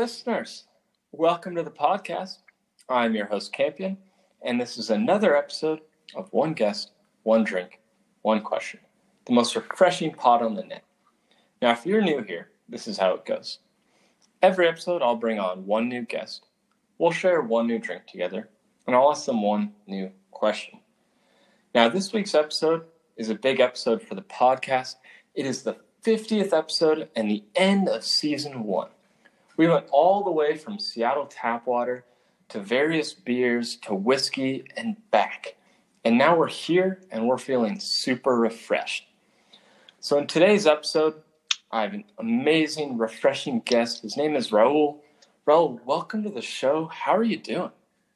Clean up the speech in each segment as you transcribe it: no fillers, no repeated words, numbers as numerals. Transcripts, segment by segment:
listeners. Welcome to the podcast. I'm your host, Campion, and this is another episode of One Guest, One Drink, One Question, the most refreshing pod on the net. Now, if you're new here, this is how it goes. Every episode, I'll bring on one new guest. We'll share one new drink together, and I'll ask them one new question. Now, this week's episode is a big episode for the podcast. It is the 50th episode and the end of season 1. We went all the way from Seattle tap water to various beers to whiskey and back. And now we're here and we're feeling super refreshed. So in today's episode, I have an amazing, refreshing guest. His name is Raul. Raul, welcome to the show. How are you doing?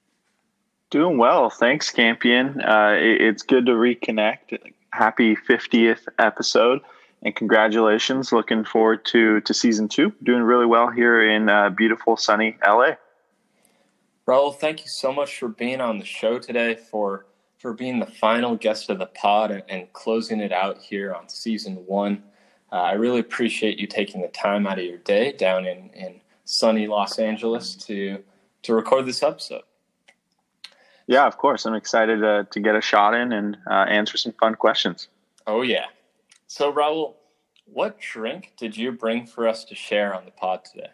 Doing well. Thanks, Campion. It's good to reconnect. Happy 50th episode. And congratulations. Looking forward to season 2. Doing really well here in beautiful, sunny LA. Raul, thank you so much for being on the show today, for being the final guest of the pod and closing it out here on season 1. I really appreciate you taking the time out of your day down in sunny Los Angeles to record this episode. Yeah, of course. I'm excited to get a shot in and answer some fun questions. Oh, yeah. So, Raul, what drink did you bring for us to share on the pod today?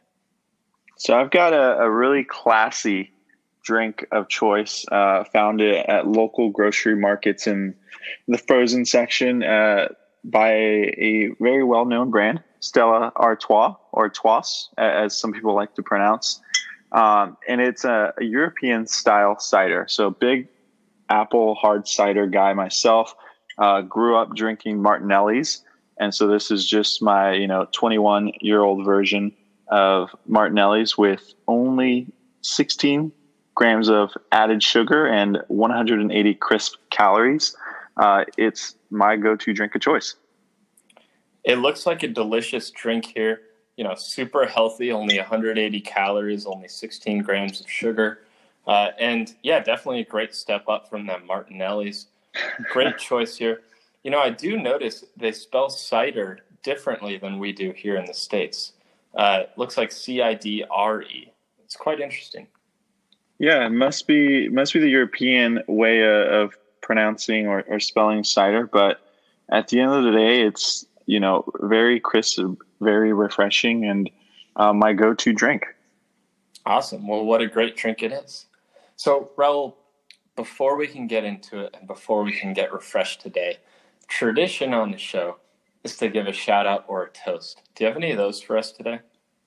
So I've got a really classy drink of choice. Found it at local grocery markets in the frozen section by a very well-known brand, Stella Artois, or Artois, as some people like to pronounce. And it's a European-style cider. So big apple hard cider guy myself. Grew up drinking Martinelli's, and so this is just my 21-year-old version of Martinelli's with only 16 grams of added sugar and 180 crisp calories. It's my go-to drink of choice. It looks like a delicious drink here. Super healthy, only 180 calories, only 16 grams of sugar, and yeah, definitely a great step up from that Martinelli's. Great choice here. I do notice they spell cider differently than we do here in the States. It looks like C-I-D-R-E. It's quite interesting. Yeah, it must be the European way of pronouncing or spelling cider. But at the end of the day, it's, very crisp, very refreshing, and my go-to drink. Awesome. Well, what a great drink it is. So, Raul, before we can get into it and before we can get refreshed today, tradition on the show is to give a shout out or a toast. Do you have any of those for us today?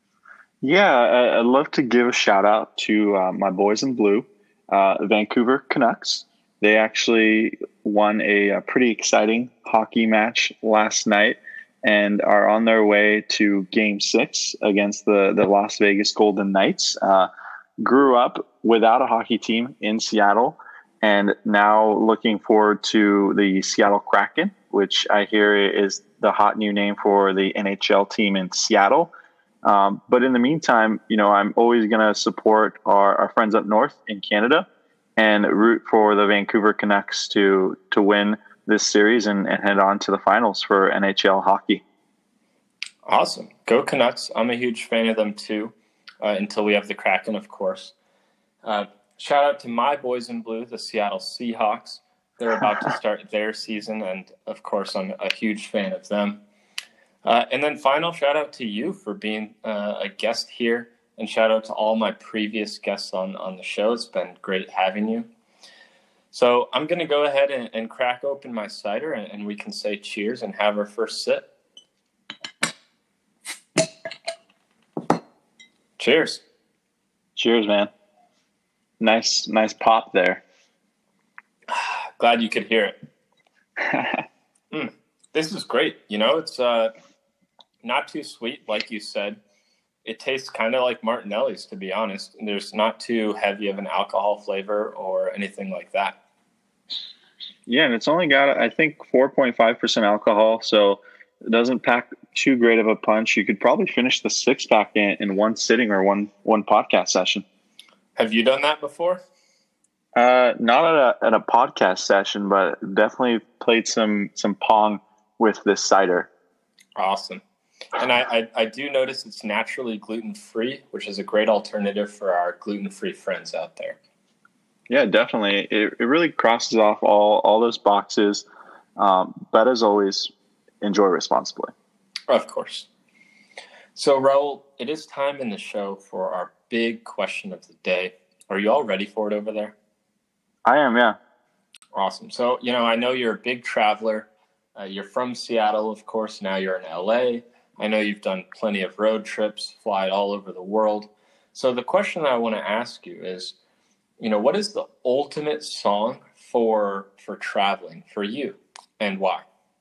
Yeah, I'd love to give a shout out to my boys in blue, Vancouver Canucks. They actually won a pretty exciting hockey match last night and are on their way to Game 6 against the Las Vegas Golden Knights. Grew up without a hockey team in Seattle, and now looking forward to the Seattle Kraken, which I hear is the hot new name for the NHL team in Seattle. But in the meantime, I'm always going to support our friends up north in Canada and root for the Vancouver Canucks to win this series and head on to the finals for NHL hockey. Awesome. Go Canucks. I'm a huge fan of them too, until we have the Kraken, of course. Shout out to my boys in blue, the Seattle Seahawks. They're about to start their season, and of course, I'm a huge fan of them. And then final shout out to you for being a guest here, and shout out to all my previous guests on the show. It's been great having you. So I'm going to go ahead and crack open my cider, and we can say cheers and have our first sip. Cheers. Cheers, man. Nice pop there. Glad you could hear it. This is great. It's not too sweet, like you said. It tastes kind of like Martinelli's, to be honest. There's not too heavy of an alcohol flavor or anything like that. Yeah, and it's only got, I think, 4.5% alcohol, so it doesn't pack too great of a punch. You could probably finish the 6-pack in one sitting or one podcast session. Have you done that before? Not at a podcast session, but definitely played some Pong with this cider. Awesome. And I do notice it's naturally gluten-free, which is a great alternative for our gluten-free friends out there. Yeah, definitely. It really crosses off all those boxes. But as always, enjoy responsibly. Of course. So, Raul, it is time in the show for our big question of the day. Are you all ready for it over there? I am, yeah. Awesome. So, I know you're a big traveler. You're from Seattle, of course. Now you're in LA. I know you've done plenty of road trips, flied all over the world. So the question that I want to ask you is, what is the ultimate song for traveling for you, and why?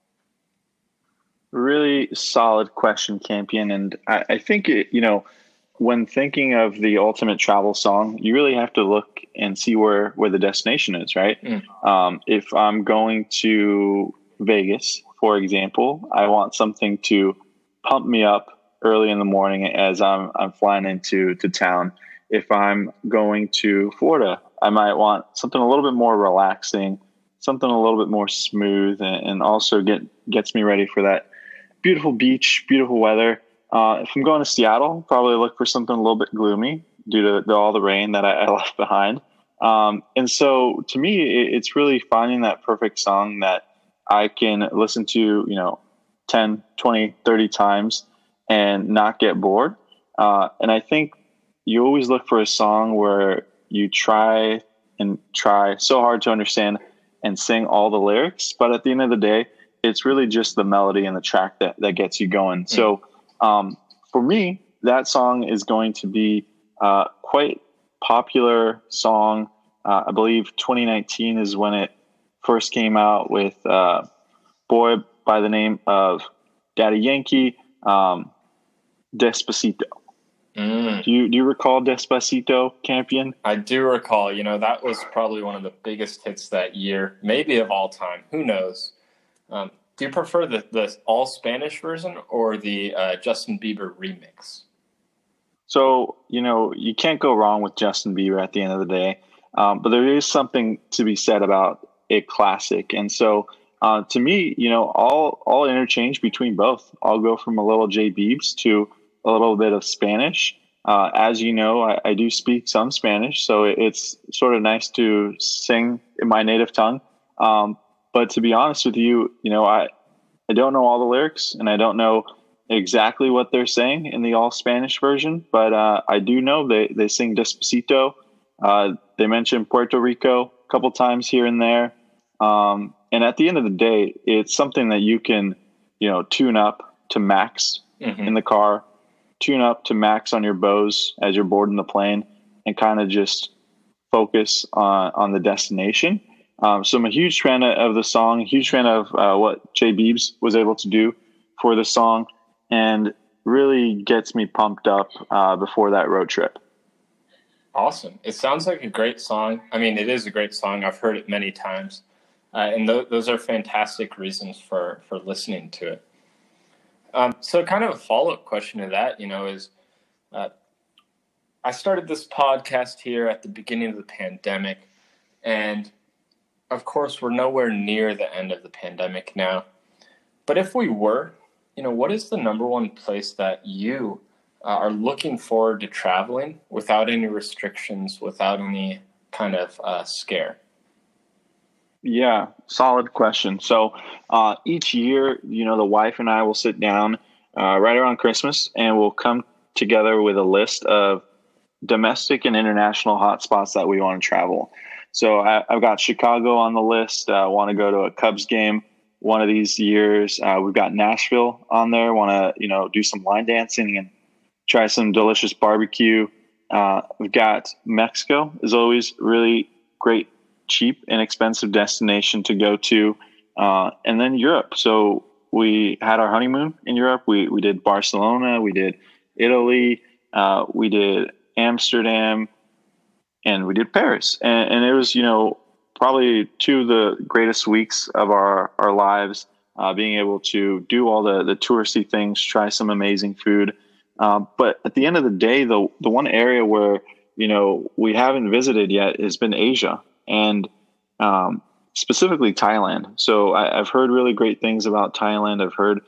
Really solid question, Campion. And I think, when thinking of the ultimate travel song, you really have to look and see where the destination is, right? If I'm going to Vegas, for example, I want something to pump me up early in the morning as I'm flying into town. If I'm going to Florida, I might want something a little bit more relaxing, something a little bit more smooth, and also gets me ready for that beautiful beach, beautiful weather. If I'm going to Seattle, probably look for something a little bit gloomy due to all the rain that I left behind. And so to me, it's really finding that perfect song that I can listen to, 10, 20, 30 times and not get bored. And I think you always look for a song where you try so hard to understand and sing all the lyrics. But at the end of the day, it's really just the melody and the track that gets you going. So for me, that song is going to be quite popular song. I believe 2019 is when it first came out with boy by the name of Daddy Yankee, Despacito. Do you recall Despacito, Campion? I do recall. That was probably one of the biggest hits that year, maybe of all time. Who knows? Do you prefer the all Spanish version or the Justin Bieber remix? So, you can't go wrong with Justin Bieber at the end of the day. But there is something to be said about a classic. And so to me, all interchange between both. I'll go from a little J Biebs to a little bit of Spanish. As you know, I do speak some Spanish, so it's sort of nice to sing in my native tongue. But to be honest with you, I don't know all the lyrics, and I don't know exactly what they're saying in the all Spanish version, but I do know they sing Despacito. They mention Puerto Rico a couple times here and there. And at the end of the day, it's something that you can, tune up to max in the car, tune up to max on your Bose as you're boarding the plane, and kind of just focus on the destination. So I'm a huge fan of the song, huge fan of what J Biebs was able to do for the song, and really gets me pumped up before that road trip. Awesome. It sounds like a great song. I mean, it is a great song. I've heard it many times. And those are fantastic reasons for listening to it. So kind of a follow-up question to that, is I started this podcast here at the beginning of the pandemic. And, of course, we're nowhere near the end of the pandemic now. But if we were, what is the number one place that you are looking forward to traveling without any restrictions, without any kind of scare? Yeah, solid question. So each year, the wife and I will sit down right around Christmas, and we'll come together with a list of domestic and international hotspots that we want to travel. So I've got Chicago on the list. I want to go to a Cubs game one of these years. We've got Nashville on there. Want to, do some line dancing and try some delicious barbecue. We've got Mexico is always really great, cheap, inexpensive destination to go to. And then Europe. So we had our honeymoon in Europe. We did Barcelona, we did Italy, we did Amsterdam, and we did Paris. And it was, probably two of the greatest weeks of our lives, being able to do all the touristy things, try some amazing food. But at the end of the day, the one area where, we haven't visited yet has been Asia, and specifically Thailand. So I've heard really great things about Thailand. I've heard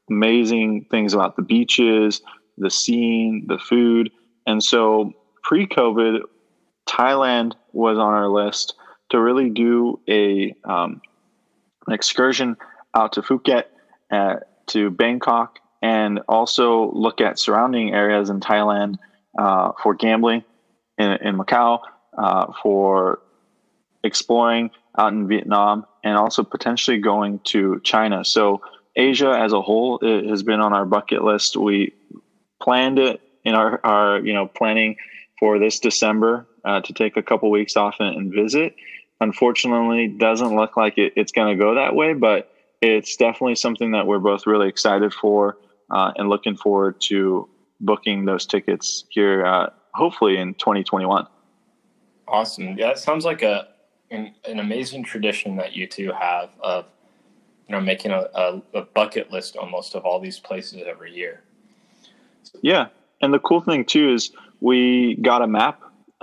amazing things about the beaches, the scene, the food. And so pre-COVID, Thailand was on our list to really do an excursion out to Phuket, to Bangkok, and also look at surrounding areas in Thailand for gambling in Macau, for exploring out in Vietnam, and also potentially going to China. So Asia as a whole has been on our bucket list. We planned it in our planning for this December to take a couple weeks off and visit. Unfortunately, doesn't look like it's going to go that way, but it's definitely something that we're both really excited for and looking forward to booking those tickets here, hopefully in 2021. Awesome. Yeah, it sounds like an amazing tradition that you two have of making a bucket list almost of all these places every year. Yeah, and the cool thing too is we got a map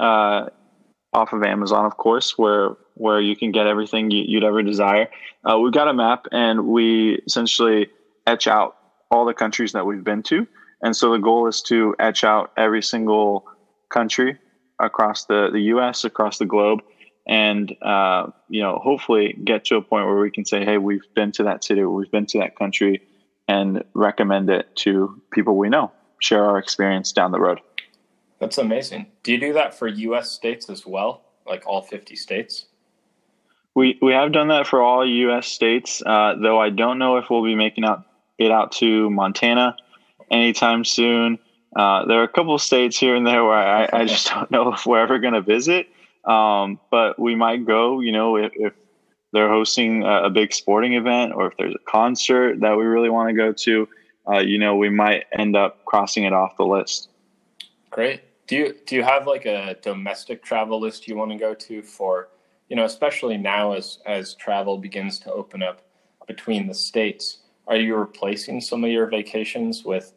off of Amazon, of course, where you can get everything you'd ever desire. We got a map, and we essentially etch out all the countries that we've been to. And so the goal is to etch out every single country across the U.S., across the globe, and hopefully get to a point where we can say, hey, we've been to that city, or we've been to that country, and recommend it to people we know, share our experience down the road. That's amazing. Do you do that for U.S. states as well, like all 50 states? We have done that for all U.S. states, though I don't know if we'll be making it out to Montana anytime soon. There are a couple of states here and there where I just don't know if we're ever going to visit, but we might go, if they're hosting a big sporting event, or if there's a concert that we really want to go to, we might end up crossing it off the list. Great. Do you have like a domestic travel list you want to go to for, especially now as travel begins to open up between the states? Are you replacing some of your vacations with,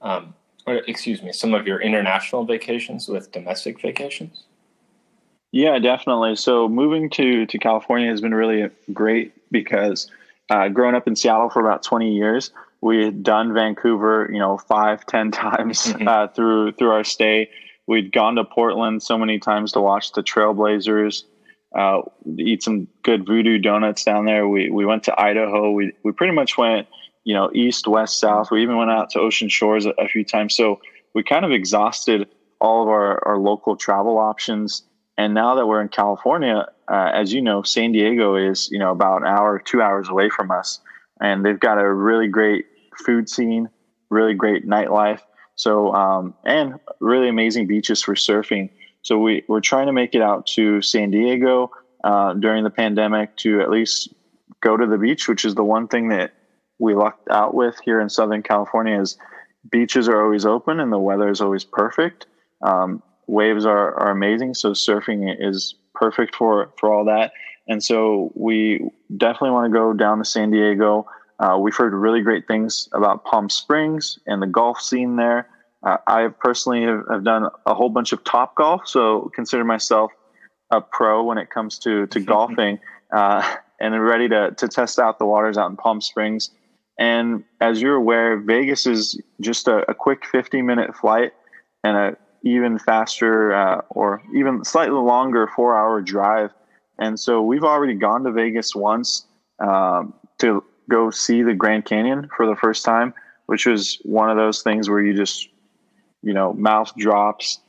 some of your international vacations with domestic vacations? Yeah, definitely. So moving to California has been really great because growing up in Seattle for about 20 years, we had done Vancouver, 5-10 times through our stay. We'd gone to Portland so many times to watch the Trailblazers, eat some good Voodoo donuts down there. We went to Idaho. We pretty much went, east, west, south. We even went out to Ocean Shores a few times. So we kind of exhausted all of our local travel options. And now that we're in California, as you know, San Diego is, about an hour, 2 hours away from us. And they've got a really great food scene, really great nightlife. So, and really amazing beaches for surfing. So we're trying to make it out to San Diego during the pandemic to at least go to the beach, which is the one thing that we lucked out with here in Southern California is beaches are always open and the weather is always perfect. Waves are amazing. So surfing is perfect for all that. And so we definitely want to go down to San Diego. We've heard really great things about Palm Springs and the golf scene there. I personally have done a whole bunch of Topgolf, so consider myself a pro when it comes to golfing, and I'm ready to test out the waters out in Palm Springs. And as you're aware, Vegas is just a quick 50-minute flight and a even faster or even slightly longer 4-hour drive. And so we've already gone to Vegas once to go see the Grand Canyon for the first time, which was one of those things where you just, mouth drops,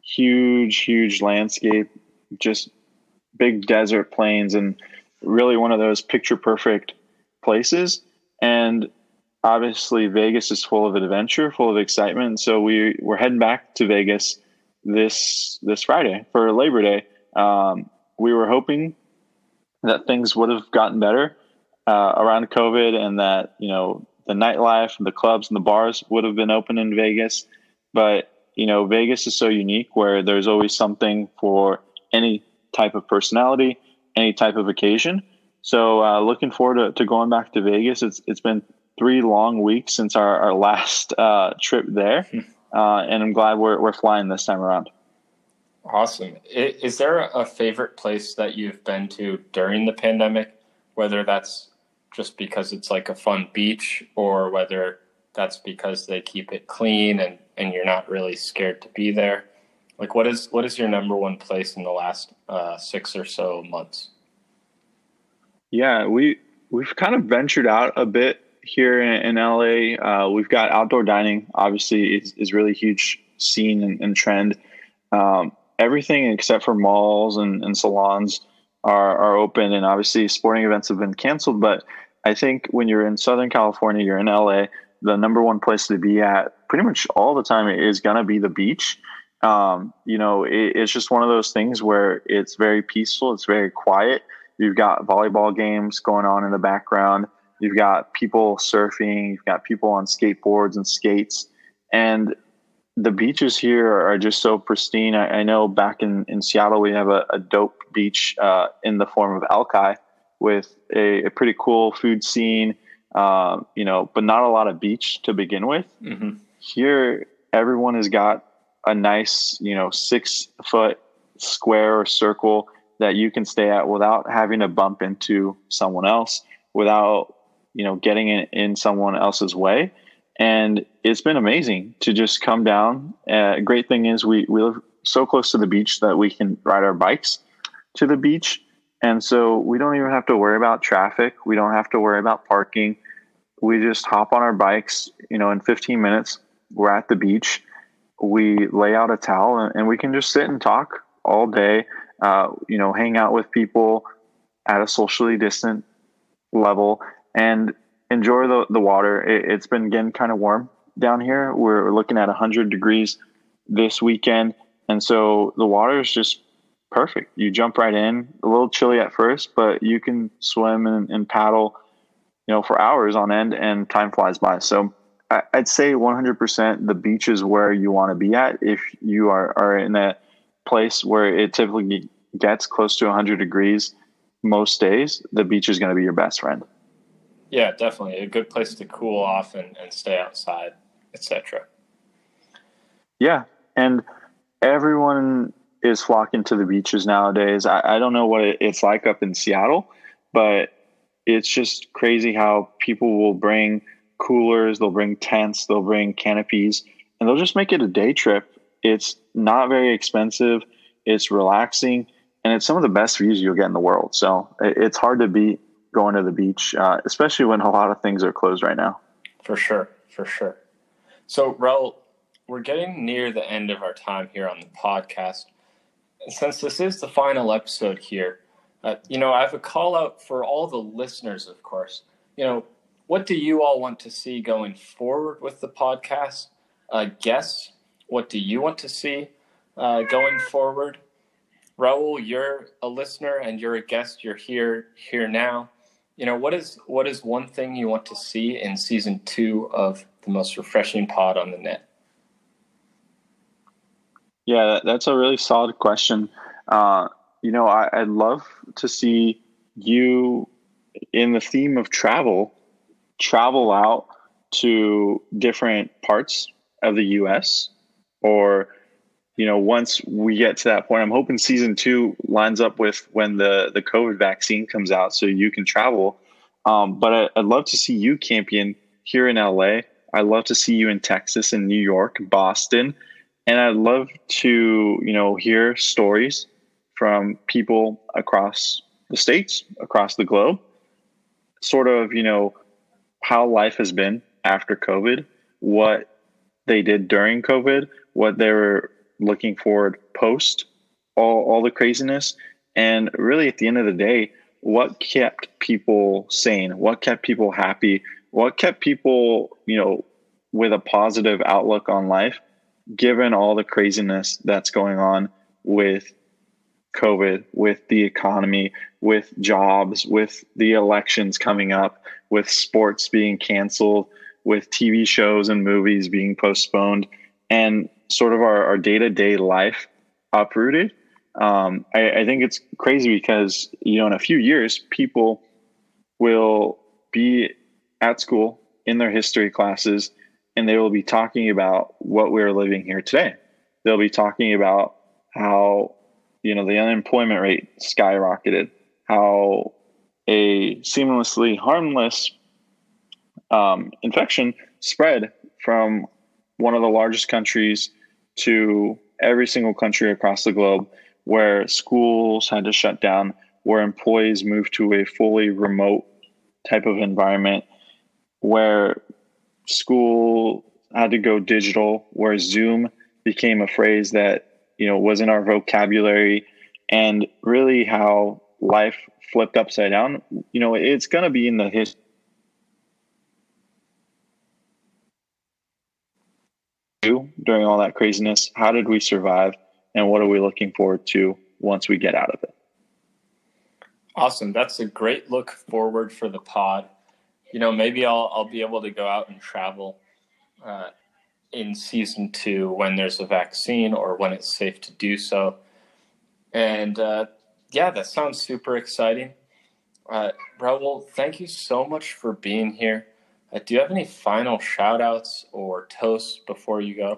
huge landscape, just big desert plains, and really one of those picture perfect places. And obviously Vegas is full of adventure, full of excitement. So we're heading back to Vegas this Friday for Labor Day. We were hoping that things would have gotten better around COVID, and that, the nightlife, the clubs and the bars would have been open in Vegas. But, Vegas is so unique where there's always something for any type of personality, any type of occasion. So looking forward to going back to Vegas. It's been 3 long weeks since our last trip there. And I'm glad we're flying this time around. Awesome. Is there a favorite place that you've been to during the pandemic, whether that's just because it's like a fun beach, or whether that's because they keep it clean and you're not really scared to be there? Like, what is your number one place in the last 6 or so months? Yeah, we've kind of ventured out a bit here in LA. We've got outdoor dining, obviously, is really huge scene and trend. Everything except for malls and salons are open, and obviously sporting events have been canceled. But I think when you're in Southern California, you're in LA, the number one place to be at pretty much all the time is gonna be the beach. It's just one of those things where it's very peaceful, it's very quiet. You've got volleyball games going on in the background. You've got people surfing. You've got people on skateboards and skates. And the beaches here are just so pristine. I know back in Seattle, we have a dope beach in the form of Alki with a pretty cool food scene, but not a lot of beach to begin with. Mm-hmm. Here, everyone has got a nice, 6-foot square or circle that you can stay at without having to bump into someone else, without, getting in someone else's way. And it's been amazing to just come down. Great thing is we live so close to the beach that we can ride our bikes to the beach. And so we don't even have to worry about traffic. We don't have to worry about parking. We just hop on our bikes, in 15 minutes, we're at the beach. We lay out a towel and we can just sit and talk all day, hang out with people at a socially distant level and enjoy the water. It's been getting kind of warm down here. We're looking at 100 degrees this weekend. And so the water is just perfect. You jump right in, a little chilly at first, but you can swim and paddle, for hours on end and time flies by. So I'd say 100% the beach is where you want to be at. If you are in a place where it typically gets close to 100 degrees most days, the beach is going to be your best friend. Yeah, definitely. A good place to cool off and stay outside, etc. Yeah. And everyone is flocking to the beaches nowadays. I don't know what it's like up in Seattle, but it's just crazy how people will bring coolers, they'll bring tents, they'll bring canopies, and they'll just make it a day trip. It's not very expensive. It's relaxing, and it's some of the best views you'll get in the world. So it's hard to beat going to the beach, especially when a lot of things are closed right now. For sure. So, Raul, we're getting near the end of our time here on the podcast. Since this is the final episode here, I have a call out for all the listeners, of course. What do you all want to see going forward with the podcast? Guests, what do you want to see going forward? Raul, you're a listener and you're a guest. You're here now. What is one thing you want to see in season 2 of the most refreshing pod on the net? Yeah, that's a really solid question. I'd love to see you in the theme of travel out to different parts of the U.S. or, once we get to that point, I'm hoping season 2 lines up with when the COVID vaccine comes out so you can travel. But I'd love to see you, Campion, here in LA. I'd love to see you in Texas and New York, Boston. And I'd love to, hear stories from people across the states, across the globe, sort of, how life has been after COVID, what they did during COVID, what they were looking forward post all the craziness. And really at the end of the day, what kept people sane, what kept people happy, what kept people, with a positive outlook on life, given all the craziness that's going on with COVID, with the economy, with jobs, with the elections coming up, with sports being canceled, with TV shows and movies being postponed, and sort of our day-to-day life uprooted. I think it's crazy because, in a few years, people will be at school in their history classes and they will be talking about what we're living here today. They'll be talking about how, the unemployment rate skyrocketed, how a seamlessly harmless infection spread from one of the largest countries to every single country across the globe, where schools had to shut down, where employees moved to a fully remote type of environment, where school had to go digital, where Zoom became a phrase that, was in our vocabulary, and really how life flipped upside down. It's going to be in the history during all that craziness. How did we survive, and what are we looking forward to once we get out of it? Awesome. That's a great look forward for the pod. Maybe I'll be able to go out and travel in season 2 when there's a vaccine or when it's safe to do so. And that sounds super exciting. Raul, thank you so much for being here. Do you have any final shout outs or toasts before you go?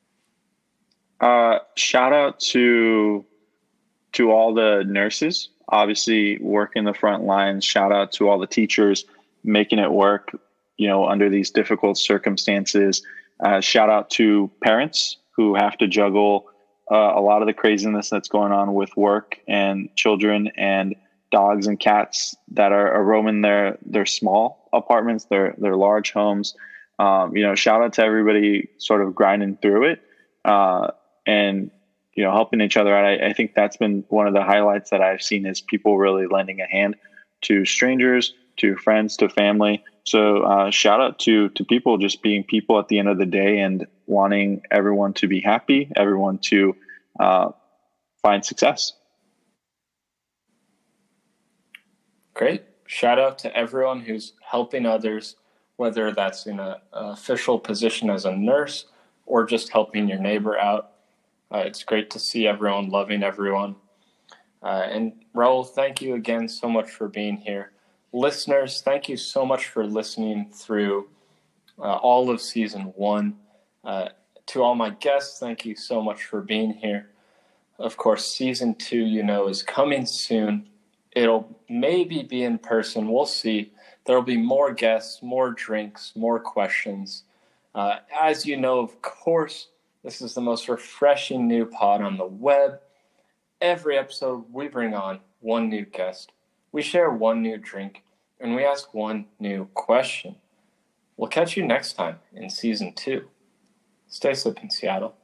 Shout out to all the nurses, obviously working the front lines. Shout out to all the teachers making it work, under these difficult circumstances. Shout out to parents who have to juggle a lot of the craziness that's going on with work and children and dogs and cats that are roaming their small apartments, their large homes. Shout out to everybody sort of grinding through it and helping each other out. I think that's been one of the highlights that I've seen, is people really lending a hand to strangers, to friends, to family. So shout out to people just being people at the end of the day and wanting everyone to be happy, everyone to find success. Great. Shout out to everyone who's helping others, whether that's in an official position as a nurse or just helping your neighbor out. It's great to see everyone loving everyone. And Raul, thank you again so much for being here. Listeners, thank you so much for listening through all of season 1. To all my guests, thank you so much for being here. Of course, season 2, is coming soon. It'll maybe be in person. We'll see. There'll be more guests, more drinks, more questions. As you know, of course, this is the most refreshing new pod on the web. Every episode, we bring on one new guest. We share one new drink, and we ask one new question. We'll catch you next time in season 2. Stay sipping, Seattle.